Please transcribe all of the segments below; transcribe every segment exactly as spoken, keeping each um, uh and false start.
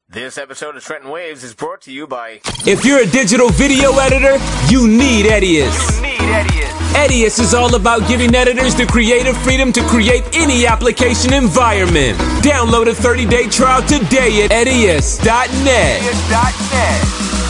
This episode of Trenton Waves is brought to you by... If you're a digital video editor, you need Edius. You need Edius. Edius is all about giving editors the creative freedom to create any application environment. Download a thirty-day trial today at edius dot net. Edius dot net.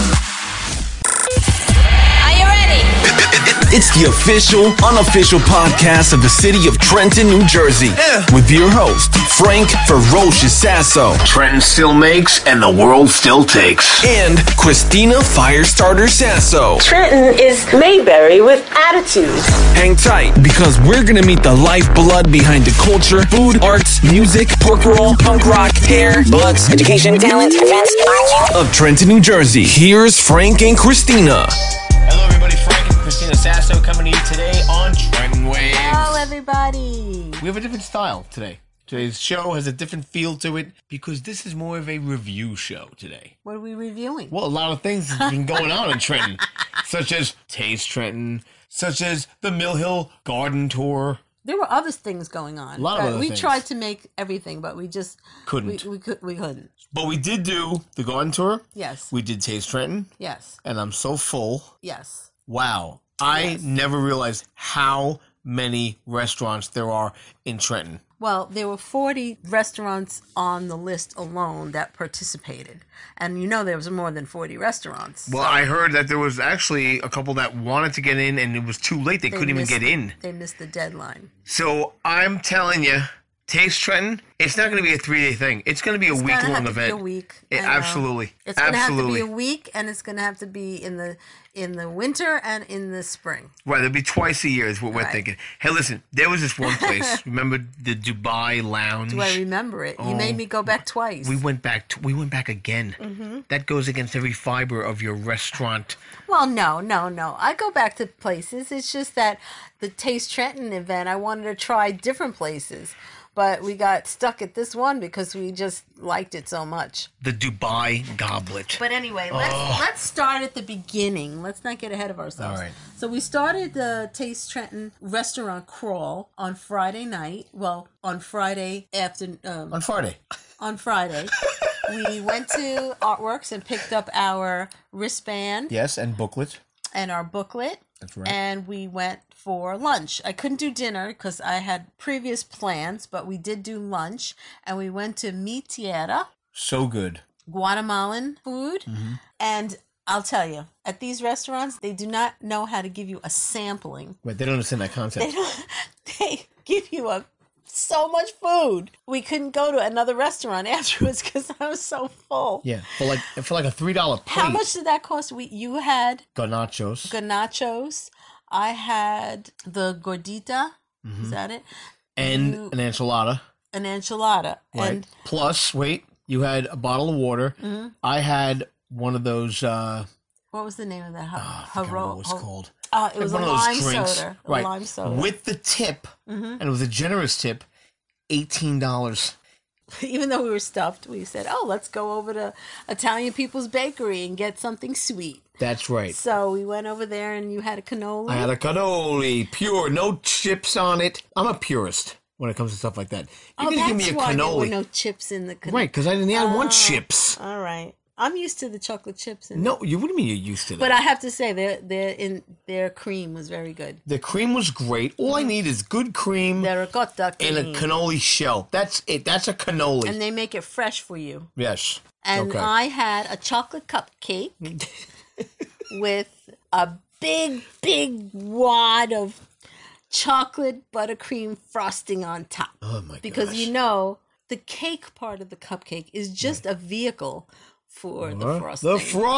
Are you ready? It's the official, unofficial podcast of the city of Trenton, New Jersey. Yeah. With your host, Frank Ferocious Sasso. Trenton still makes and the world still takes. And Christina Firestarter Sasso. Trenton is Mayberry with attitude. Hang tight, because we're going to meet the lifeblood behind the culture, food, arts, music, pork roll, punk rock, hair, butts, education, talent, events, marching of Trenton, New Jersey. Here's Frank and Christina. Hello, everybody. Frank and Christina Sasso coming to you today on Trenton Waves. Hello, everybody. We have a different style today. Today's show has a different feel to it because this is more of a review show today. What are we reviewing? Well, a lot of things have been going on in Trenton, such as Taste Trenton, such as the Mill Hill Garden Tour. There were other things going on. A lot of Uh, other we things. tried to make everything, but we just Couldn't. We, we could. We couldn't. But we did do the Garden Tour. Yes. We did Taste Trenton, Yes. and I'm so full. Yes. Wow. I Yes. never realized how many restaurants there are in Trenton. Well, there were forty restaurants on the list alone that participated, and you know there was more than forty restaurants. Well, I heard that there was actually a couple that wanted to get in, and it was too late. They, They couldn't even missed- get in. They missed the deadline. So I'm telling you, Taste Trenton, it's not going to be a three-day thing. It's going to be a It's gonna week-long have to event. be a week. It- I know. absolutely. It's gonna absolutely. have to be a week, and it's gonna have to be in the in the winter and in the spring. Right, it'll be twice a year is what we're Right. thinking. Hey, listen, there was this one place. Remember the Dubai Lounge? Do I remember it? You Oh, made me go back twice. We went back. To, we went back again. Mm-hmm. That goes against every fiber of your restaurant. Well, no, no, no. I go back to places. It's just that the Taste Trenton event, I wanted to try different places. But we got stuck at this one because we just liked it so much. The Dubai Goblet. But anyway, let's let's start at the beginning. Let's not get ahead of ourselves. All right. So we started the Taste Trenton restaurant crawl on Friday night. Well, on Friday after um, On Friday. on Friday. We went to Artworks and picked up our wristband Yes, and booklet. and our booklet. That's right. And we went for lunch. I couldn't do dinner because I had previous plans, but we did do lunch. And we went to Mi Tierra, So good. Guatemalan food. Mm-hmm. And I'll tell you, at these restaurants, they do not know how to give you a sampling. Right, they don't understand that concept. They don't. They give you a so much food. We couldn't go to another restaurant afterwards because I was so full. Yeah, for like for like a three dollar plate. How much did that cost? We you had Garnachos. ganachos. I had the gordita. Is that it? And You- an enchilada. An enchilada. Right. And Plus, wait, you had a bottle of water. Mm-hmm. I had one of those. Uh, what was the name of that? oh, I forgot what it was called. Uh, it was a one of lime those drinks. soda. A Right. lime soda. With the tip, and it was a generous tip, eighteen dollars. Even though we were stuffed, we said, "Oh, let's go over to Italian People's Bakery and get something sweet." That's right. So we went over there, and you had a cannoli. I had a cannoli, pure, no chips on it. I'm a purist when it comes to stuff like that. You're oh, gonna that's give me a why there were cannoli, no chips in the cannoli. right? Because I didn't. I Oh. want chips. All right, I'm used to the chocolate chips. In No, you wouldn't mean you're used to that. But I have to say, their their in their cream was very good. The cream was great. All I need is good cream The ricotta cream. and a cannoli shell. That's it. That's a cannoli. And they make it fresh for you. Yes. And okay. I had a chocolate cupcake with a big, big wad of chocolate buttercream frosting on top. oh my Because gosh. you know, the cake part of the cupcake is just a vehicle for the frosting. The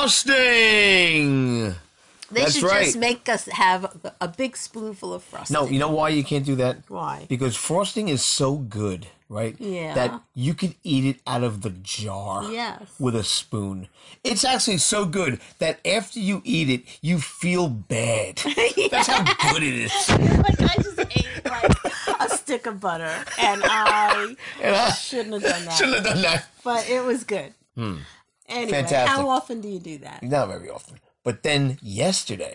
frosting. they that's should right. just make us have a big spoonful of frosting. No, you know why you can't do that? Why? Because frosting is so good, right? Yeah. That you could eat it out of the jar. Yes. With a spoon. It's actually so good that after you eat it, you feel bad. That's how good it is. Like I just ate like a stick of butter, and I And I shouldn't have done that. shouldn't have done that. But it was good. Anyway, Fantastic. how often do you do that? Not very often. But then yesterday,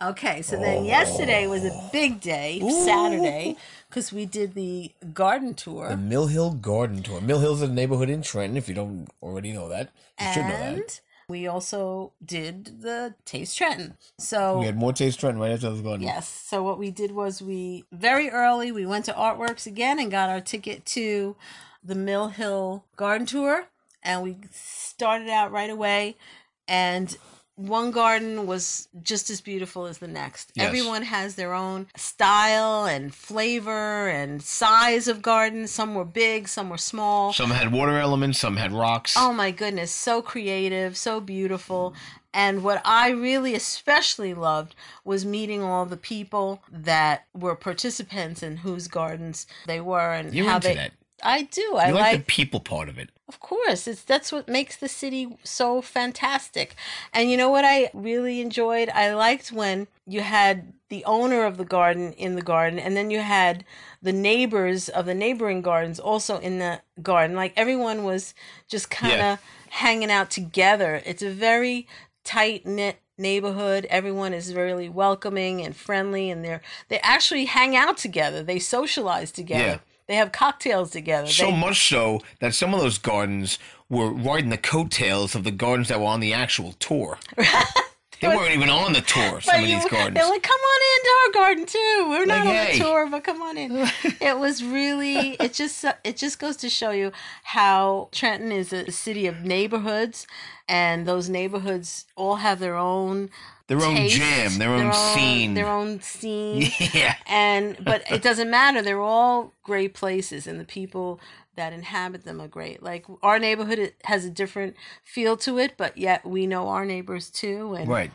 Okay, so then yesterday was a big day, Saturday, because we did the garden tour. The Mill Hill Garden Tour. Mill Hill's a neighborhood in Trenton, if you don't already know that. You and should know that. we also did the Taste Trenton. So We had more Taste Trenton right after the garden. yes, so what we did was we, very early, we went to Artworks again and got our ticket to the Mill Hill Garden Tour. And we started out right away, and one garden was just as beautiful as the next. Yes. Everyone has their own style and flavor and size of gardens. Some were big, some were small. Some had water elements, some had rocks. Oh my goodness, so creative, so beautiful. And what I really especially loved was meeting all the people that were participants in whose gardens they were and You're how into they that. I do. I You like, like the people part of it. Of course, it's that's what makes the city so fantastic. And you know what I really enjoyed? I liked when you had the owner of the garden in the garden, and then you had the neighbors of the neighboring gardens also in the garden. Like everyone was just kind of Yeah. hanging out together. It's a very tight knit neighborhood. Everyone is really welcoming and friendly, and they're they actually hang out together. They socialize together. Yeah. They have cocktails together. So They- much so that some of those gardens were riding the coattails of the gardens that were on the actual tour. They weren't even on the tour, some But of you- these gardens. They're like, come on into our garden too. We're not Like, on hey. the tour, but come on in. It was really, it just, it just goes to show you how Trenton is a city of neighborhoods, and those neighborhoods all have their own Their own taste, jam, their own scene. their own scene. Yeah. And but it doesn't matter. They're all great places, and the people that inhabit them are great. Like our neighborhood, it has a different feel to it, but yet we know our neighbors too, and Right.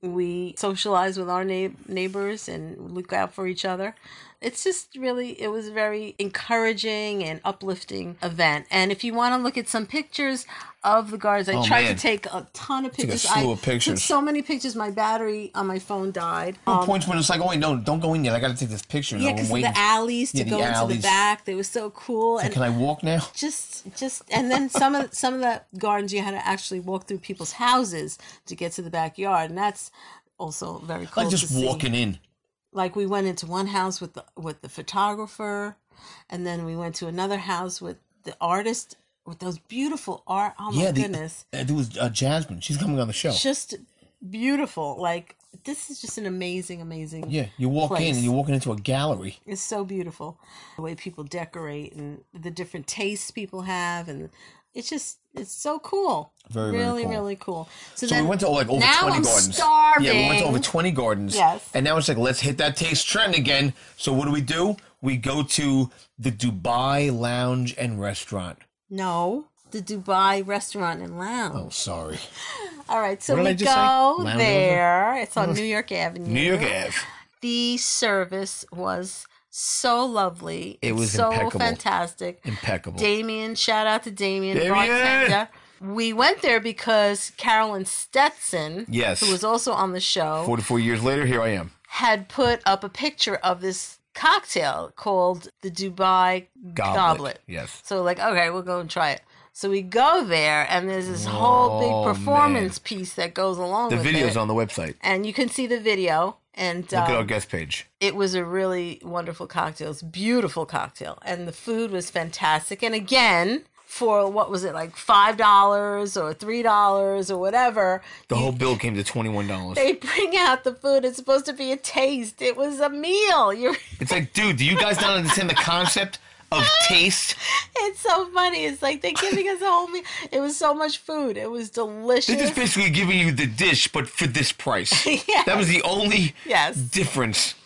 we socialize with our na- neighbors and look out for each other. It's just really, it was a very encouraging and uplifting event. And if you want to look at some pictures of the gardens, I Oh, tried man. to take a ton of a pictures. slew I of pictures. took so many pictures. My battery on my phone died. There were points when it's like, oh wait, no, don't go in yet. I got to take this picture. Yeah, I'm because of waiting. the alleys to Yeah, the go into the alleys. back, they were so cool. So And can I walk now? just just and then some of some of the gardens you had to actually walk through people's houses to get to the backyard, and that's also very cool Like to just see. walking in. Like we went into one house with the with the photographer, and then we went to another house with the artist with those beautiful art. Oh my Yeah, the, goodness, uh, there was uh, Jasmine. She's coming on the show. just beautiful. Like this is just an amazing, amazing. Yeah, you walk in place. and you're walking into a gallery. It's so beautiful the way people decorate and the different tastes people have, and it's just it's so cool. Very, very really, cool. really cool. So, So then we went to like over now twenty I'm gardens. starving. Yeah, we went to over twenty gardens. Yes. And now it's like, let's hit that taste trend again. So what do we do? We go to the Dubai Lounge and Restaurant. No, the Dubai Restaurant and Oh, Lounge. sorry. All right, so What did I we just say? go Lounge there. It's on New York Avenue. New York Ave. The service was so lovely. It It's was so impeccable. fantastic. Impeccable. Damien, shout out to Damien, Damien! bartender. We went there because Carolyn Stetson, Yes. who was also on the show, forty-four years later, here I am. had put up a picture of this cocktail called the Dubai Goblet. Goblet. Yes. So like, okay, we'll go and try it. So we go there, and there's this whole Oh, big performance piece that goes along The with video's it. on the website. And you can see the video. And Look at um, our guest page. it was a really wonderful cocktail. It's a beautiful cocktail. And the food was fantastic. And again, for what was it, like five dollars or three dollars or whatever, The you- whole bill came to twenty-one dollars. they bring out the food. It's supposed to be a taste. It was a meal. You're, It's like, dude, do you guys not understand the concept of taste? it's so funny. It's like they're giving us a whole meal. It was so much food. It was delicious. They're just basically giving you the dish, but for this price. Yes. That was the only Yes. difference.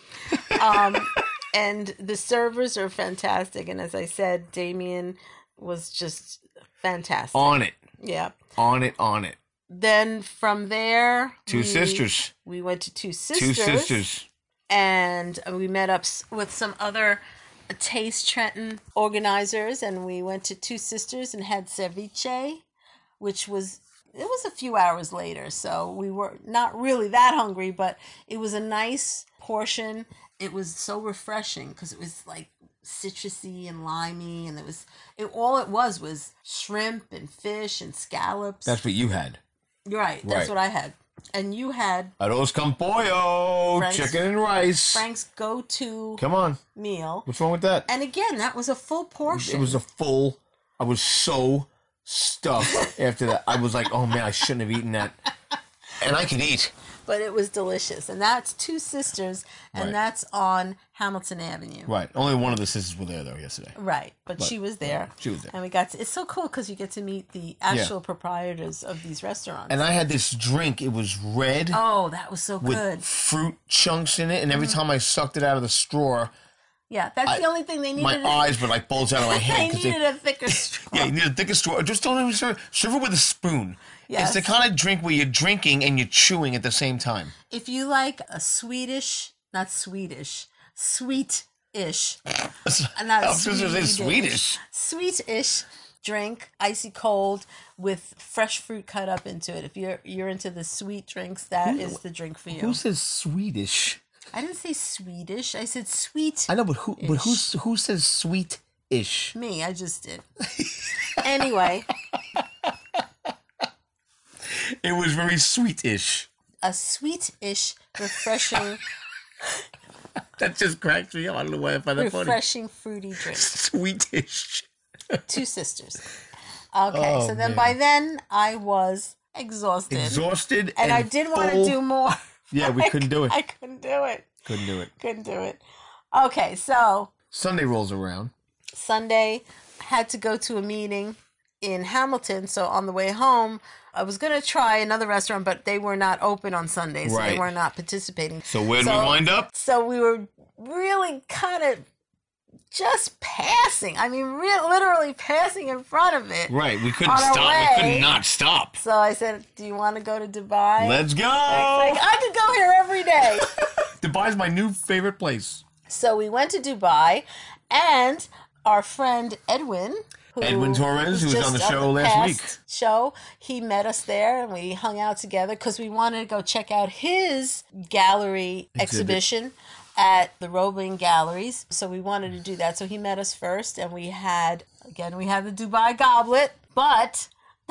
And the servers are fantastic. And as I said, Damien was just fantastic. On it. Yeah. On it, on it. Then from there, Two we, sisters. We went to Two Two Sisters. sisters. And we met up s- with some other Taste Trenton organizers, and we went to Two Sisters and had ceviche, which was, it was a few hours later, so we were not really that hungry, but it was a nice portion. It was so refreshing because it was like citrusy and limey, and it was, it all it was was shrimp and fish and scallops. That's what you had. You're right. That's Right. what I had. And you had Arroz con pollo, Frank's- chicken and rice. Frank's go-to Come on. meal. What's wrong with that? And again, that was a full portion. It was a full. I was so stuffed after that. I was like, oh man, I shouldn't have eaten that. And I could eat. But it was delicious. And that's Two Sisters, and Right. that's on Hamilton Avenue. Right. Only one of the sisters were there though yesterday. Right. But, she was there. She was there. And we got to, it's so cool because you get to meet the actual proprietors of these restaurants. And I had this drink. It was red oh, that was so with good. fruit chunks in it, and every Mm-hmm. time I sucked it out of the straw, Yeah, that's I- the only thing they needed. my eyes would like bulge out of my They head. 'cause needed a thicker straw. Yeah, you need a thicker straw. Just don't even serve. Serve it with a spoon. Yes. It's the kind of drink where you're drinking and you're chewing at the same time. If you like a Swedish, not Swedish, sweet-ish, not I was just gonna say Swedish, Swedish. sweet-ish drink, icy cold, with fresh fruit cut up into it. If you're you're into the sweet drinks, that is the drink for you. Who says Swedish? I didn't say Swedish. I said sweet. I know, but who? But who's who says sweet-ish? Me, I just did. Anyway, It was very sweet-ish. a sweet-ish, refreshing, That just cracks me up. I don't know why I find that funny. refreshing fruity drink. Sweet-ish. Two Sisters. Okay, Oh, so then man. by then I was exhausted. Exhausted and, and I did want to full- do more. Yeah, we couldn't do it. I couldn't do it. Couldn't do it. Couldn't do it. Okay, so Sunday rolls around. Sunday had to go to a meeting in Hamilton. So on the way home, I was going to try another restaurant, but they were not open on Sunday, so they Right. were not participating. So where did we wind up? So we were really kind of just passing. I mean, re- literally passing in front of it. Right, we couldn't On our stop. We way. could not stop. So I said, "Do you want to go to Dubai?" Let's go. Like, I could go here every day. Dubai's my new favorite place. So we went to Dubai, and our friend Edwin, who Edwin Torres, who was just on the on show last week. past Show, he met us there, and we hung out together because we wanted to go check out his gallery Exhibit. exhibition at the Roebling Galleries. So we wanted to do that. So he met us first, and we had again we had the Dubai goblet, but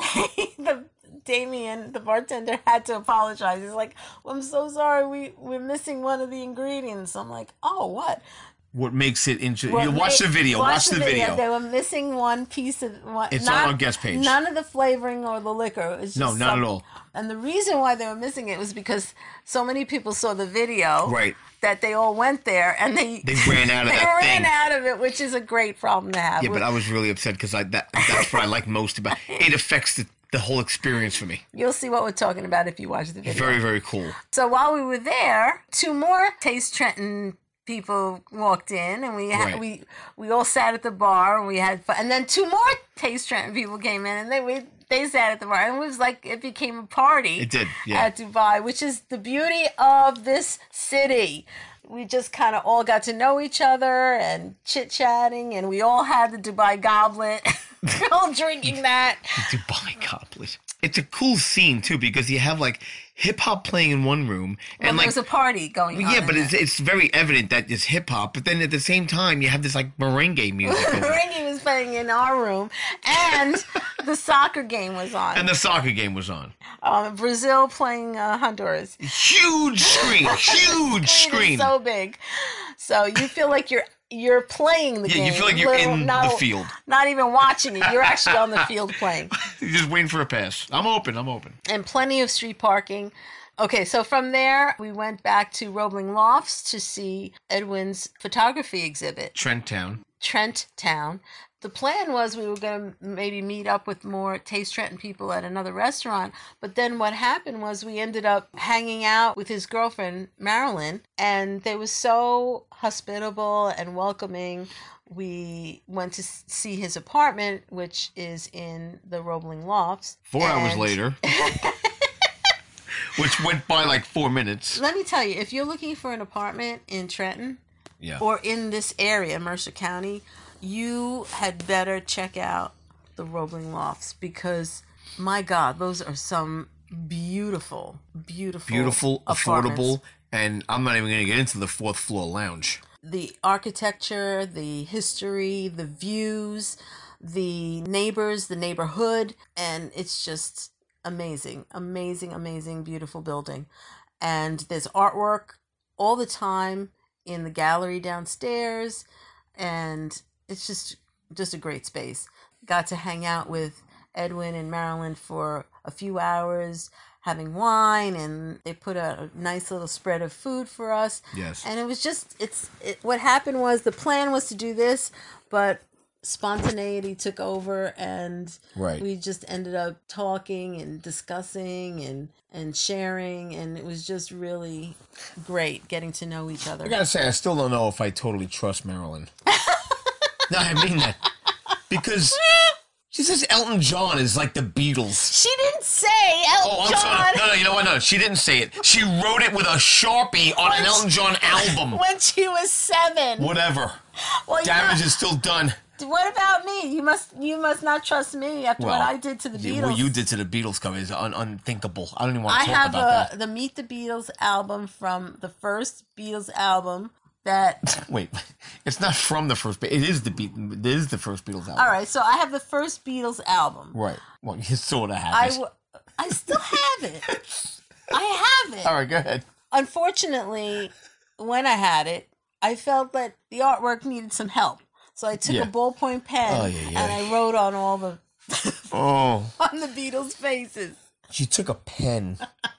the Damien, the bartender, had to apologize. He's like, well, I'm so sorry, we, we're missing one of the ingredients. I'm like, oh, what? What makes it interesting? Well, You watch they- the video. Watch, the video. They were missing one piece of one. It's not, on our guest page. None of the flavoring or the liquor. It was just No, not some- at all. And the reason why they were missing it was because so many people saw the video. Right. That they all went there and they They ran out of they that ran thing. out of it, which is a great problem to have. Yeah, but I was really upset because I that that's what I like most about it. It affects the, the whole experience for me. You'll see what we're talking about if you watch the video. Very, very cool. So while we were there, two more Taste Trenton people walked in, and we had, Right. we we all sat at the bar, and we had fun. And then two more Taste Trenton people came in, and they we, they sat at the bar, and it was like it became a party. It did, yeah. At Dubai, which is the beauty of this city. We just kind of all got to know each other and chit chatting, and we all had the Dubai goblet, we're all drinking that. Dubai Goblet. It's a cool scene too because you have like hip hop playing in one room And and there like was a party going on. yeah, in but there. it's it's very evident that it's hip hop. But then at the same time, you have this like merengue music, over it. Merengue was playing in our room, and the soccer game was on. and the soccer game was on. um, Brazil playing uh, Honduras. Huge screen, huge Screen screen. is so big, so you feel like you're you're playing the Yeah, game. you feel like you're Little- in not, the field. Not even watching it. You're actually on the field playing, You're just waiting for a pass. I'm open. I'm open. and plenty of street parking. Okay, so from there we went back to Roebling Lofts to see Edwin's photography exhibit. Trent Town. Trent Town. The plan was we were going to maybe meet up with more Taste Trenton people at another restaurant. But then what happened was we ended up hanging out with his girlfriend, Marilyn, and they were so hospitable and welcoming. We went to s- see his apartment, which is in the Roebling Lofts. Four hours And later. Which went by like four minutes. Let me tell you, if you're looking for an apartment in Trenton, Yeah. or in this area, Mercer County, you had better check out the Roebling Lofts because, my God, those are some beautiful, beautiful, Beautiful, apartments. affordable, and I'm not even going to get into the fourth floor lounge. The architecture, the history, the views, the neighbors, the neighborhood, and it's just amazing, amazing, amazing, beautiful building. And there's artwork all the time in the gallery downstairs. And it's just, just a great space. Got to hang out with Edwin and Marilyn for a few hours, having wine, and they put a nice little spread of food for us. Yes. And it was just, it's, it, what happened was the plan was to do this, but spontaneity took over, and right. we just ended up talking and discussing and, and sharing, and it was just really great getting to know each other. I gotta say, I still don't know if I totally trust Marilyn. No, I mean that. Because she says Elton John is like the Beatles. She didn't say Elton Oh, I'm John. sorry. No, no, you know what? No, she didn't say it. She wrote it with a Sharpie on an Elton John album. When she was seven. Whatever. Well, Damage yeah. is still done. What about me? You must you must not trust me after Well, what I did to the Beatles. What you did to the Beatles cover is un- unthinkable. I don't even want I to talk have about a, that. the Meet the Beatles album from the first Beatles album that... Wait, it's not from the first... It is the Be- It is the first Beatles album. All right, so I have the first Beatles album. Right. Well, you sort of have I, it. w- I still have it. I have it. All right, go ahead. Unfortunately, when I had it, I felt that the artwork needed some help. So I took Yeah. a ballpoint pen Oh, yeah, yeah. and I wrote on all the Oh. on the Beatles' faces. She took a pen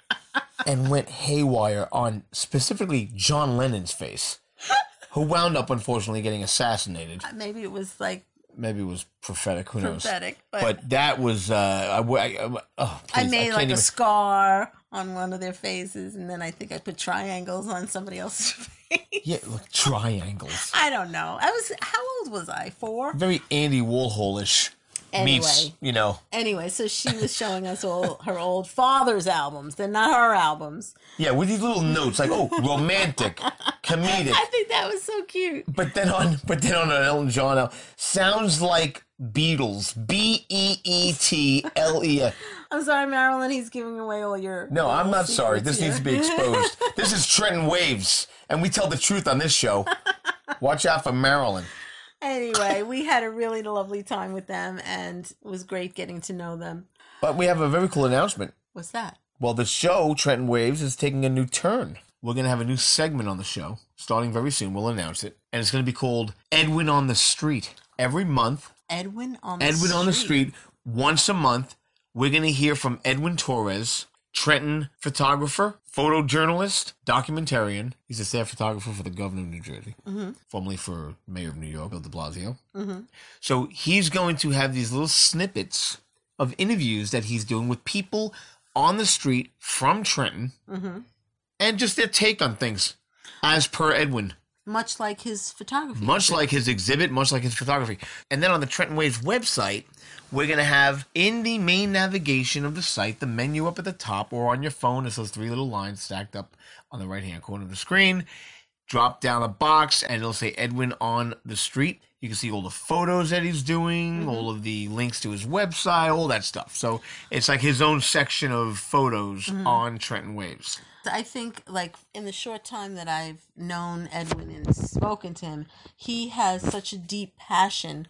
and went haywire on specifically John Lennon's face, who wound up, unfortunately, getting assassinated. Maybe it was like Maybe it was prophetic. Who knows? prophetic, but, But that was... Uh, I, I, I, oh, I please, made can't like even- a scar on one of their faces, and then I think I put triangles on somebody else's face. Yeah, look, triangles. I don't know. I was how old was I? Four. Very Andy Warhol-ish. Meets, Anyway. you know. Anyway, so she was showing us all her old father's albums. They're not her albums. Yeah, with these little notes like, oh, romantic, comedic. I think that was so cute. But then on, but then on an Elton John album, sounds like Beatles. B E E T L E. I'm sorry, Marilyn. He's giving away all your. No, I'm not sorry. secrets This needs to here. be exposed. This is Trenton Waves, and we tell the truth on this show. Watch out for Marilyn. Anyway, we had a really lovely time with them, and it was great getting to know them. But we have a very cool announcement. What's that? Well, the show, Trenton Waves, is taking a new turn. We're going to have a new segment on the show, starting very soon. We'll announce it. And it's going to be called Edwin on the Street. Every month, Edwin on the Edwin street. on the Street, once a month, we're going to hear from Edwin Torres, Trenton photographer, photojournalist, documentarian. He's a staff photographer for the governor of New Jersey, mm-hmm. formerly for mayor of New York, Bill de Blasio. Mm-hmm. So he's going to have these little snippets of interviews that he's doing with people on the street from Trenton, mm-hmm. and just their take on things, as per Edwin. Much like his photography. Much like his exhibit, much like his photography. And then on the Trenton Waves website, we're going to have in the main navigation of the site, the menu up at the top, or on your phone, it's those three little lines stacked up on the right-hand corner of the screen. Drop down a box, and it'll say Edwin on the Street. You can see all the photos that he's doing, mm-hmm. all of the links to his website, all that stuff. So it's like his own section of photos mm-hmm. on Trenton Waves. I think, like, in the short time that I've known Edwin and spoken to him, he has such a deep passion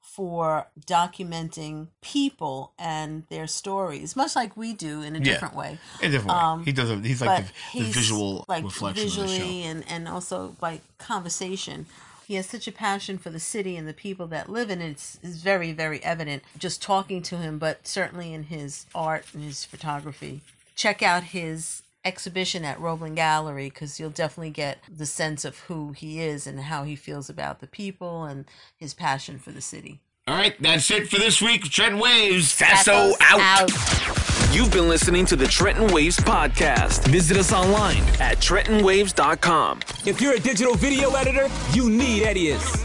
for documenting people and their stories, much like we do in a yeah, different way. In a different way. Um, he does. A, he's like the, the he's, visual like, reflection visually of the show. and, and also by conversation. He has such a passion for the city and the people that live in it. It's, it's very, very evident just talking to him, but certainly in his art and his photography. Check out his exhibition at Roebling Gallery, because you'll definitely get the sense of who he is and how he feels about the people and his passion for the city. All right, that's it for this week. Trenton Waves, Faso out. out. You've been listening to the Trenton Waves podcast. Visit us online at trenton waves dot com. If you're a digital video editor, you need Edius.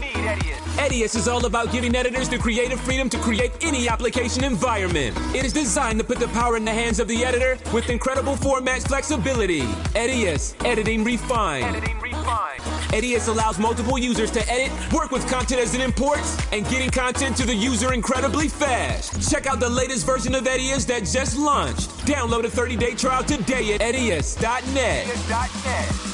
Edius is all about giving editors the creative freedom to create any application environment. It is designed to put the power in the hands of the editor with incredible format flexibility. Edius, editing refined. Editing refined. Edius allows multiple users to edit, work with content as it imports, and getting content to the user incredibly fast. Check out the latest version of Edius that just launched. Download a thirty-day trial today at edius dot net.